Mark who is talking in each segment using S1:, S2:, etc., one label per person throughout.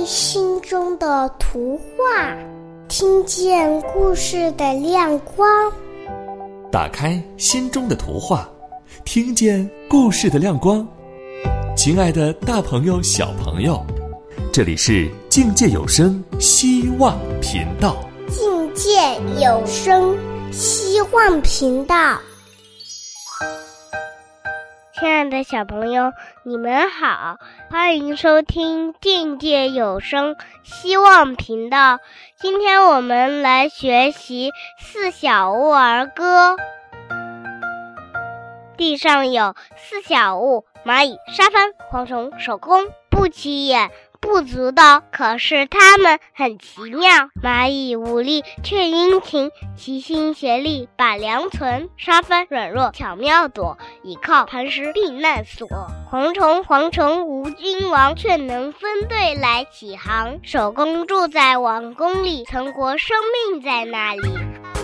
S1: 开心中的图画，听见故事的亮光。
S2: 打开心中的图画，听见故事的亮光。亲爱的大朋友小朋友，这里是境界有声希望频道。
S1: 境界有声希望频道。亲爱的小朋友，你们好，欢迎收听境界有声希望频道。今天我们来学习四小物儿歌。地上有四小物：蚂蚁、沙帆、蝗虫、守宫。不起眼，不足道，可是它们很奇妙。蚂蚁无力却殷勤，齐心协力把粮存。沙帆软弱巧妙躲，倚靠磐石避难所。蝗虫无君王，却能分队来起航。守宫住在王宫里，存活生命在那里。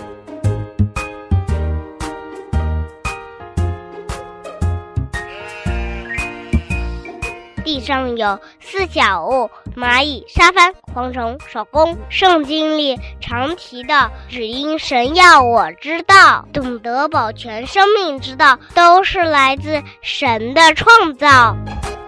S1: 地上有四小物：蚂蚁、沙帆、蝗虫、守宫。圣经里常提到，只因神要我知道，懂得保全生命之道，都是来自神的创造。